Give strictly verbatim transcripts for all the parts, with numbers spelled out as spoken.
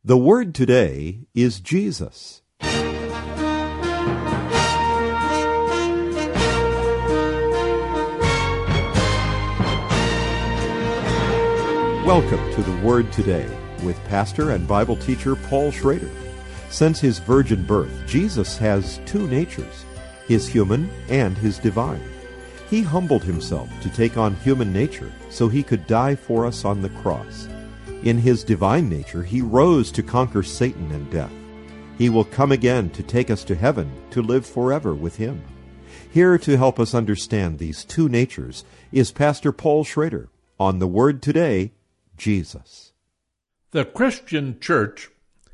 The word today is Jesus. Welcome to the Word Today with pastor and Bible teacher Paul Schrader. Since his virgin birth, Jesus has two natures, his human and his divine. He humbled himself to take on human nature so he could die for us on the cross. In his divine nature, he rose to conquer Satan and death. He will come again to take us to heaven to live forever with him. Here to help us understand these two natures is Pastor Paul Schrader on the Word Today, Jesus. The Christian church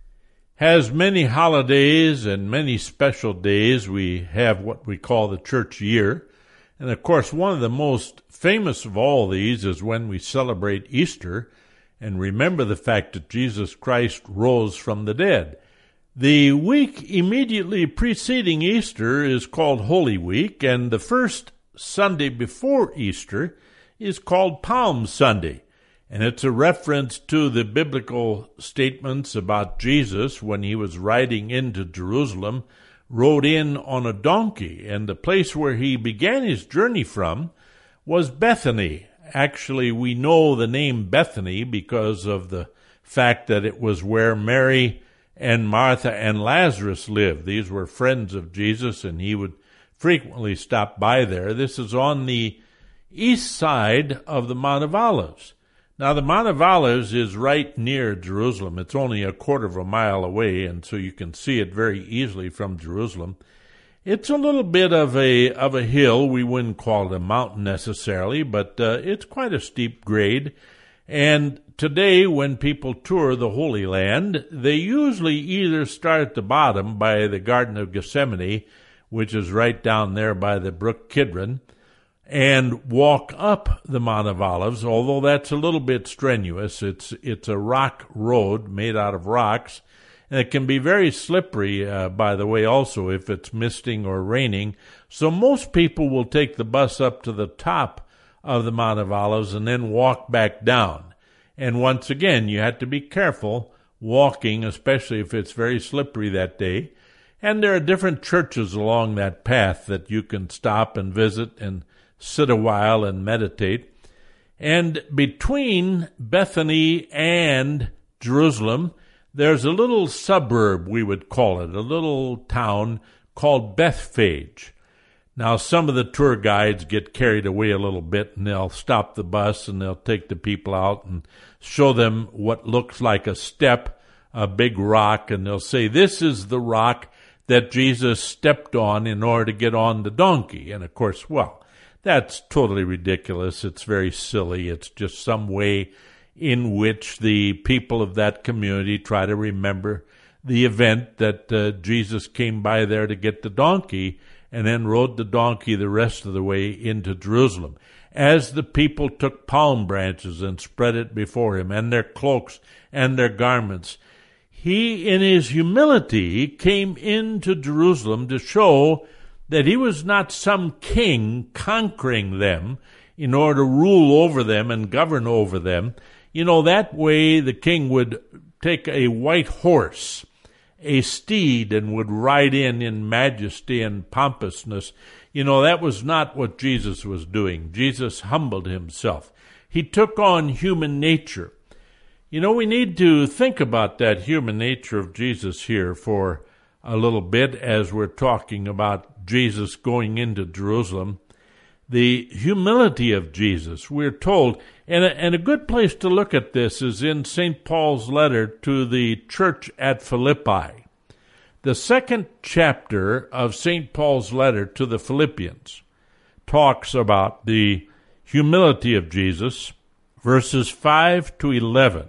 has many holidays and many special days. We have what we call the church year. And of course, one of the most famous of all these is when we celebrate Easter and remember the fact that Jesus Christ rose from the dead. The week immediately preceding Easter is called Holy Week, and the first Sunday before Easter is called Palm Sunday. And it's a reference to the biblical statements about Jesus when he was riding into Jerusalem, rode in on a donkey. And the place where he began his journey from was Bethany. Actually, we know the name Bethany because of the fact that it was where Mary and Martha and Lazarus lived. These were friends of Jesus, and he would frequently stop by there. This is on the east side of the Mount of Olives. Now, the Mount of Olives is right near Jerusalem. It's only a quarter of a mile away, and so you can see it very easily from Jerusalem. It's a little bit of a of a hill. We wouldn't call it a mountain necessarily, but uh, it's quite a steep grade. And today, when people tour the Holy Land, they usually either start at the bottom by the Garden of Gethsemane, which is right down there by the brook Kidron, and walk up the Mount of Olives, although that's a little bit strenuous. It's it's a rock road made out of rocks, and it can be very slippery, uh, by the way, also if it's misting or raining. So most people will take the bus up to the top of the Mount of Olives and then walk back down. And once again, you have to be careful walking, especially if it's very slippery that day. And there are different churches along that path that you can stop and visit and sit a while and meditate. And between Bethany and Jerusalem, there's a little suburb, we would call it, a little town called Bethphage. Now, some of the tour guides get carried away a little bit, and they'll stop the bus, and they'll take the people out and show them what looks like a step, a big rock, and they'll say, this is the rock that Jesus stepped on in order to get on the donkey. And of course, well, that's totally ridiculous. It's very silly. It's just some way in which the people of that community try to remember the event that uh, Jesus came by there to get the donkey and then rode the donkey the rest of the way into Jerusalem. As the people took palm branches and spread it before him, and their cloaks and their garments, he, in his humility, came into Jerusalem to show that he was not some king conquering them in order to rule over them and govern over them. You know, that way the king would take a white horse, a steed, and would ride in in majesty and pompousness. You know, that was not what Jesus was doing. Jesus humbled himself. He took on human nature. You know, we need to think about that human nature of Jesus here for a little bit as we're talking about Jesus going into Jerusalem. The humility of Jesus, we're told, and a, and a good place to look at this is in Saint Paul's letter to the church at Philippi. The second chapter of Saint Paul's letter to the Philippians talks about the humility of Jesus, verses five to eleven.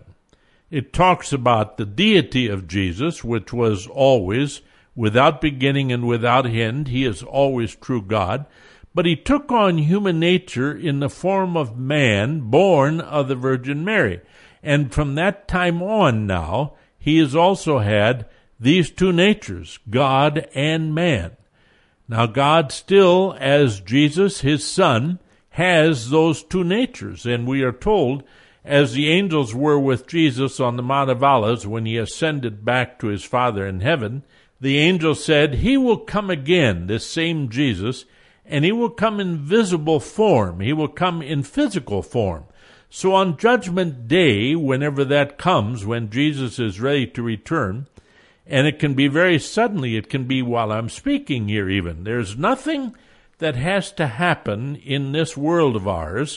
It talks about the deity of Jesus, which was always, without beginning and without end. He is always true God. But he took on human nature in the form of man, born of the Virgin Mary. And from that time on now, he has also had these two natures, God and man. Now, God still, as Jesus, his Son, has those two natures. And we are told, as the angels were with Jesus on the Mount of Olives when he ascended back to his Father in heaven. The angel said, he will come again, this same Jesus, and he will come in visible form. He will come in physical form. So on Judgment Day, whenever that comes, when Jesus is ready to return, and it can be very suddenly, it can be while I'm speaking here even. There's nothing that has to happen in this world of ours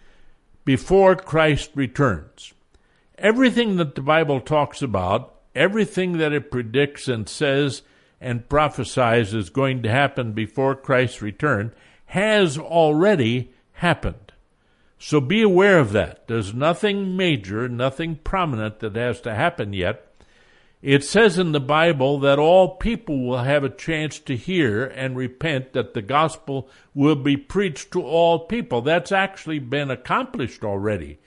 before Christ returns. Everything that the Bible talks about, everything that it predicts and says and prophesies is going to happen before Christ's return has already happened. So be aware of that. There's nothing major, nothing prominent that has to happen yet. It says in the Bible that all people will have a chance to hear and repent, that the gospel will be preached to all people. That's actually been accomplished already.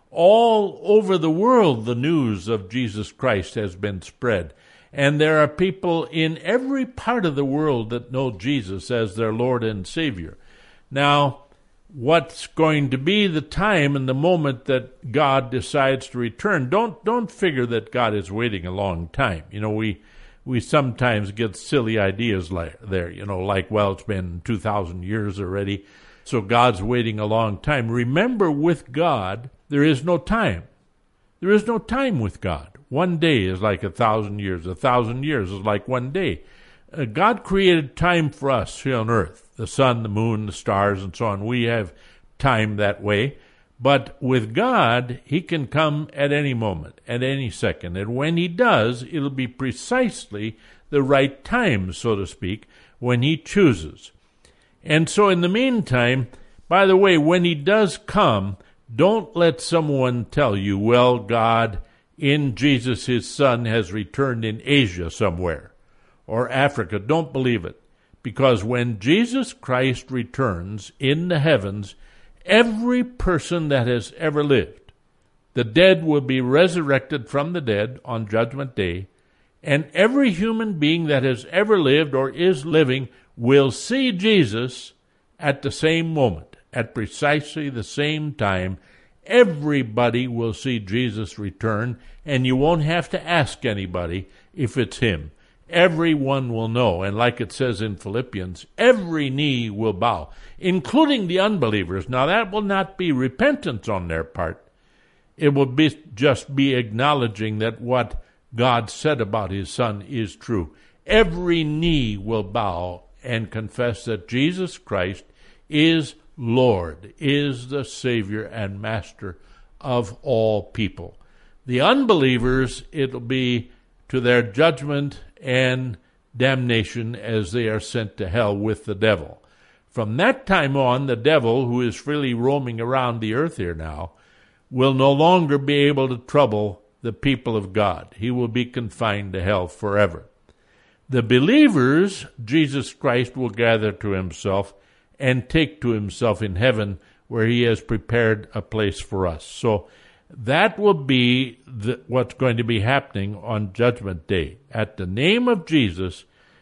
All over the world, the news of Jesus Christ has been spread. And there are people in every part of the world that know Jesus as their Lord and Savior. Now, what's going to be the time and the moment that God decides to return? Don't don't figure that God is waiting a long time. You know, we we sometimes get silly ideas like there, you know, like, well, it's been two thousand years already, so God's waiting a long time. Remember, with God, there is no time. There is no time with God. One day is like a thousand years. A thousand years is like one day. Uh, God created time for us here on earth, the sun, the moon, the stars, and so on. We have time that way. But with God, he can come at any moment, at any second. And when he does, it'll be precisely the right time, so to speak, when he chooses. And so in the meantime, by the way, when he does come, don't let someone tell you, well, God, in Jesus, his son, has returned in Asia somewhere, or Africa. Don't believe it. Because when Jesus Christ returns in the heavens, every person that has ever lived, the dead will be resurrected from the dead on Judgment Day, and every human being that has ever lived or is living will see Jesus at the same moment, at precisely the same time. Everybody will see Jesus return, and you won't have to ask anybody if it's him. Everyone will know, and like it says in Philippians, every knee will bow, including the unbelievers. Now that will not be repentance on their part. It will be just be acknowledging that what God said about his son is true. Every knee will bow and confess that Jesus Christ is Lord, is the Savior and Master of all people. The unbelievers, it'll be to their judgment and damnation as they are sent to hell with the devil. From that time on, the devil, who is freely roaming around the earth here now, will no longer be able to trouble the people of God. He will be confined to hell forever. The believers, Jesus Christ will gather to himself and take to himself in heaven, where he has prepared a place for us. So that will be the, what's going to be happening on Judgment Day. At the name of Jesus,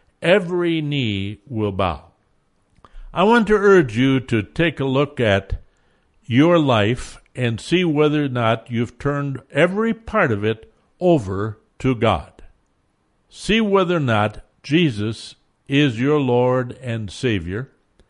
every knee will bow. I want to urge you to take a look at your life and see whether or not you've turned every part of it over to God. See whether or not Jesus is your Lord and Savior,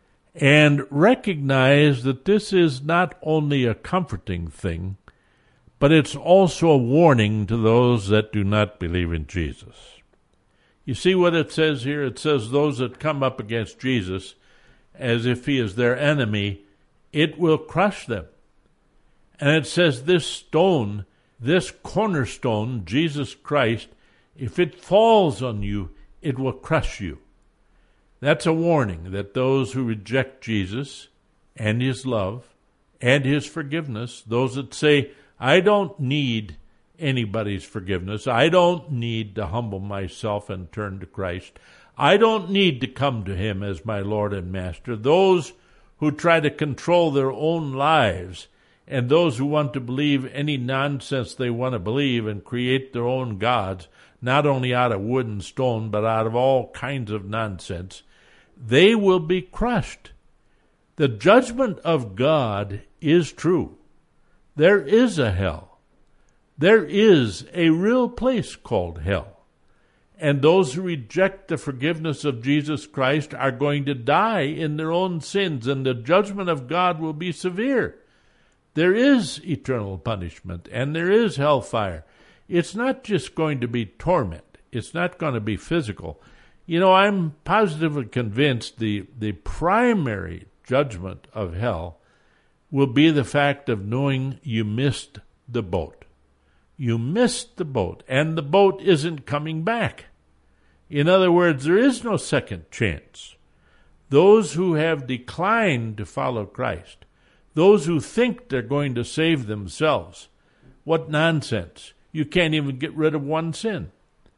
and recognize that this is not only a comforting thing, but it's also a warning to those that do not believe in Jesus. You see what it says here? It says those that come up against Jesus as if he is their enemy, it will crush them. And it says this stone, this cornerstone, Jesus Christ, if it falls on you, it will crush you. That's a warning that those who reject Jesus and his love and his forgiveness, those that say, I don't need anybody's forgiveness, I don't need to humble myself and turn to Christ, I don't need to come to him as my Lord and Master, those who try to control their own lives, and those who want to believe any nonsense they want to believe and create their own gods, not only out of wood and stone, but out of all kinds of nonsense, they will be crushed. The judgment of God is true. There is a hell. There is a real place called hell. And those who reject the forgiveness of Jesus Christ are going to die in their own sins, and the judgment of God will be severe. There is eternal punishment, and there is hellfire. It's not just going to be torment. It's not going to be physical. You know, I'm positively convinced the, the primary judgment of hell will be the fact of knowing you missed the boat. You missed the boat, and the boat isn't coming back. In other words, there is no second chance. Those who have declined to follow Christ, those who think they're going to save themselves, what nonsense. You can't even get rid of one sin.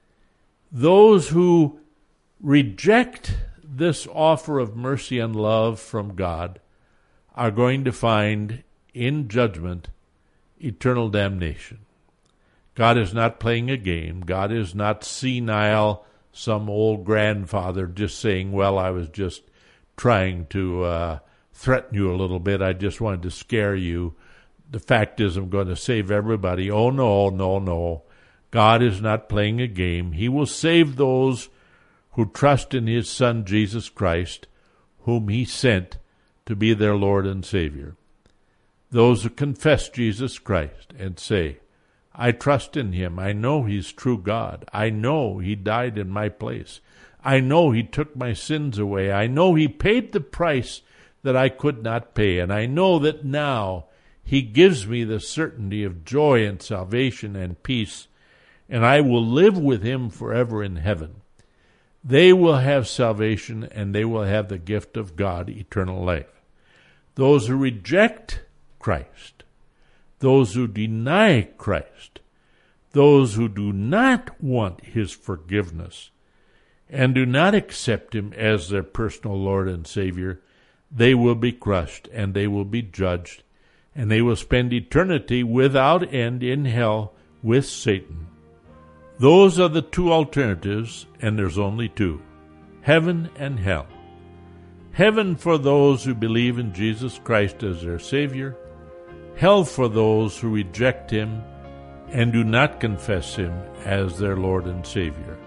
Those who reject this offer of mercy and love from God are going to find in judgment eternal damnation. God is not playing a game. God is not senile, some old grandfather just saying, well, I was just trying to uh, threaten you a little bit. I just wanted to scare you. The fact is, I'm going to save everybody. Oh, no, no, no. God is not playing a game. He will save those who trust in his Son, Jesus Christ, whom he sent to be their Lord and Savior. Those who confess Jesus Christ and say, I trust in him. I know he's true God. I know he died in my place. I know he took my sins away. I know he paid the price that I could not pay. And I know that now he gives me the certainty of joy and salvation and peace, and I will live with him forever in heaven. They will have salvation, and they will have the gift of God, eternal life. Those who reject Christ, those who deny Christ, those who do not want his forgiveness, and do not accept him as their personal Lord and Savior, they will be crushed, and they will be judged, and they will spend eternity without end in hell with Satan. Those are the two alternatives, and there's only two, heaven and hell. Heaven for those who believe in Jesus Christ as their Savior, hell for those who reject him and do not confess him as their Lord and Savior.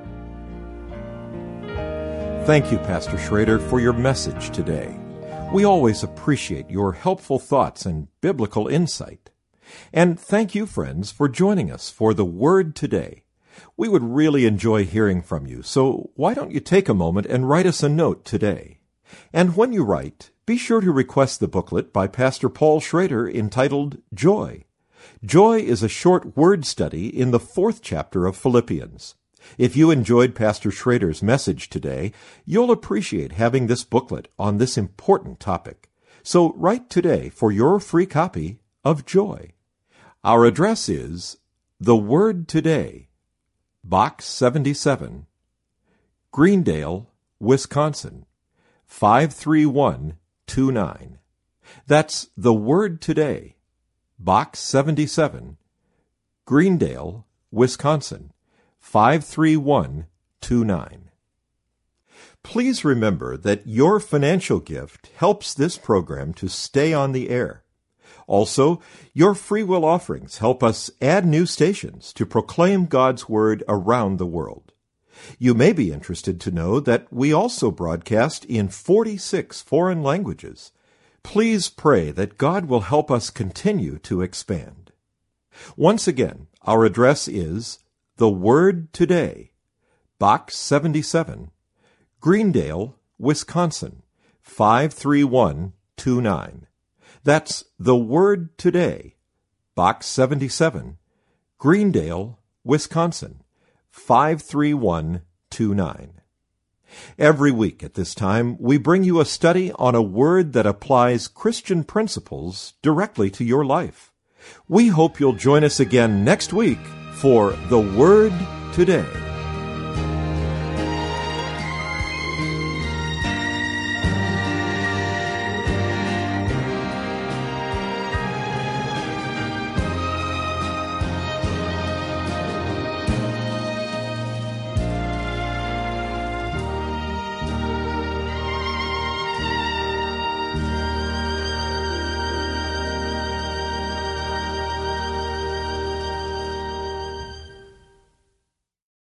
Thank you, Pastor Schrader, for your message today. We always appreciate your helpful thoughts and biblical insight. And thank you, friends, for joining us for the Word Today. We would really enjoy hearing from you, so why don't you take a moment and write us a note today? And when you write, be sure to request the booklet by Pastor Paul Schrader entitled Joy. Joy is a short word study in the fourth chapter of Philippians. If you enjoyed Pastor Schrader's message today, you'll appreciate having this booklet on this important topic. So write today for your free copy of Joy. Our address is The Word Today, Box seventy-seven, Greendale, Wisconsin, five three one two nine. That's The Word Today, Box seventy-seven, Greendale, Wisconsin, five three one two nine. Please remember that your financial gift helps this program to stay on the air. Also, your free will offerings help us add new stations to proclaim God's Word around the world. You may be interested to know that we also broadcast in forty-six foreign languages. Please pray that God will help us continue to expand. Once again, our address is The Word Today, Box seventy-seven, Greendale, Wisconsin, five three one two nine. That's The Word Today, Box seventy-seven, Greendale, Wisconsin, five three one two nine. Every week at this time, we bring you a study on a word that applies Christian principles directly to your life. We hope you'll join us again next week for The Word Today.